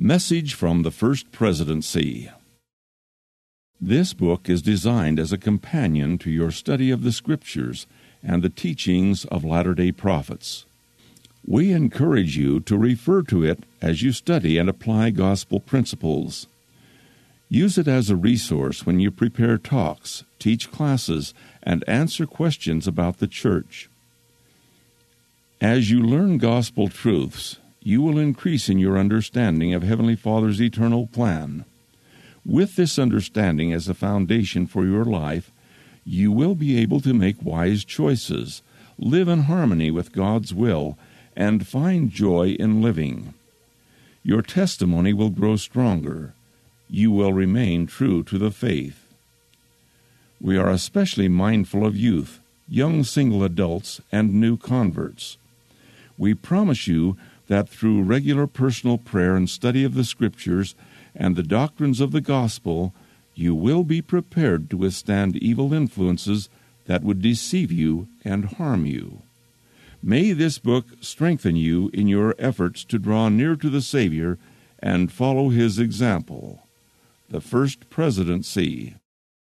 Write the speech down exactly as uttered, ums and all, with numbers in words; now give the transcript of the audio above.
Message from the First Presidency. This book is designed as a companion to your study of the Scriptures and the teachings of Latter-day Prophets. We encourage you to refer to it as you study and apply gospel principles. Use it as a resource when you prepare talks, teach classes, and answer questions about the church. As you learn gospel truths, you will increase in your understanding of Heavenly Father's eternal plan. With this understanding as a foundation for your life, you will be able to make wise choices, live in harmony with God's will, and find joy in living. Your testimony will grow stronger. You will remain true to the faith. We are especially mindful of youth, young single adults, and new converts. We promise you that through regular personal prayer and study of the Scriptures and the doctrines of the gospel, you will be prepared to withstand evil influences that would deceive you and harm you. May this book strengthen you in your efforts to draw near to the Savior and follow His example. The First Presidency.